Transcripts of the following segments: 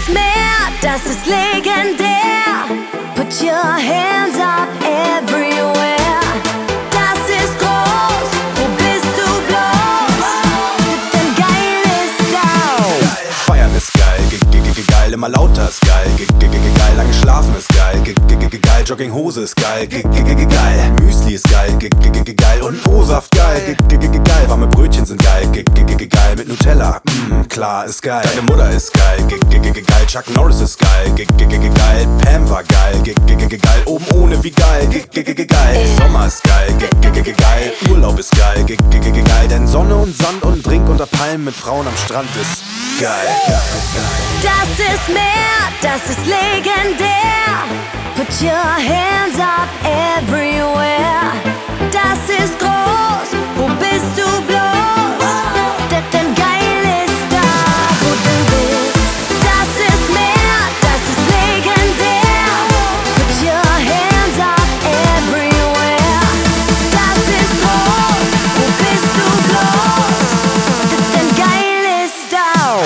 ist mehr, das ist legendär. Put your hands up everywhere. Das ist groß, wo bist du bloß? Denn geil ist da. Feiern ist geil, geil, immer lauter ist geil, geil, lange schlafen ist geil, geil, Jogginghose ist geil, geil, Müsli ist geil, geil und O-Saft geil, geil, warme Brötchen sind geil, geil, mit Nutella, klar ist geil. Deine Mutter ist geil, geil, Chuck Norris ist geil, geil, Pam war geil, geil, oben ohne wie geil, geil, Sommer ist geil, geil, Urlaub ist geil, geil, denn Sonne und Sand und Drink unter Palmen mit Frauen am Strand ist geil. Das ist mehr, das ist legendär. Put your hands up everywhere. Das ist groß, wo bist du bloß? Denn geil ist da, wo du bist. Das ist mehr, das ist legendär. Put your hands up everywhere. Das ist groß, wo bist du bloß? Denn geil ist da.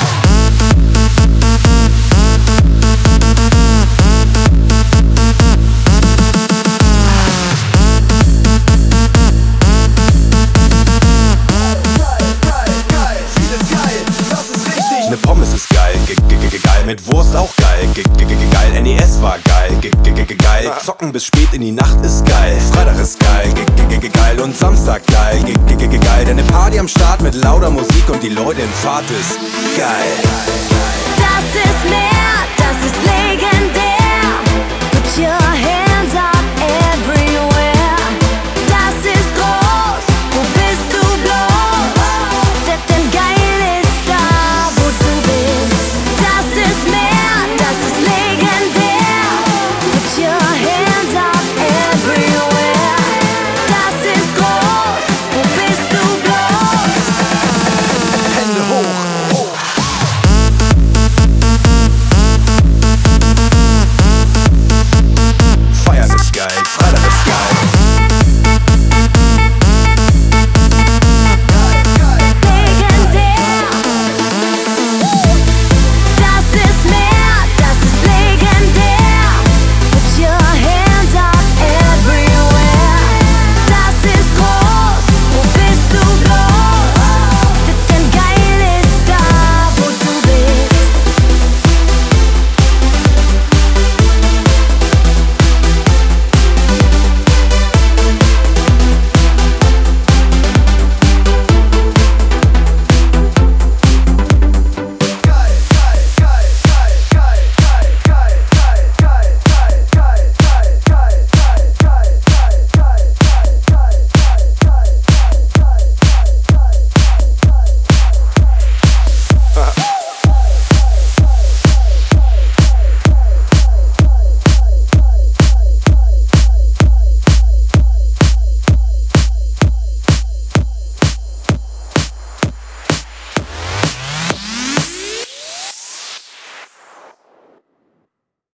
Ne Pommes ist geil, geil, mit Wurst auch geil, geil, NES war geil, geil, zocken bis spät in die Nacht ist geil, Freitag ist geil, geil und Samstag geil, geil, denn ne Party am Start mit lauter Musik und die Leute in Fahrt ist geil. Das ist mehr, das ist legendär. Put your hands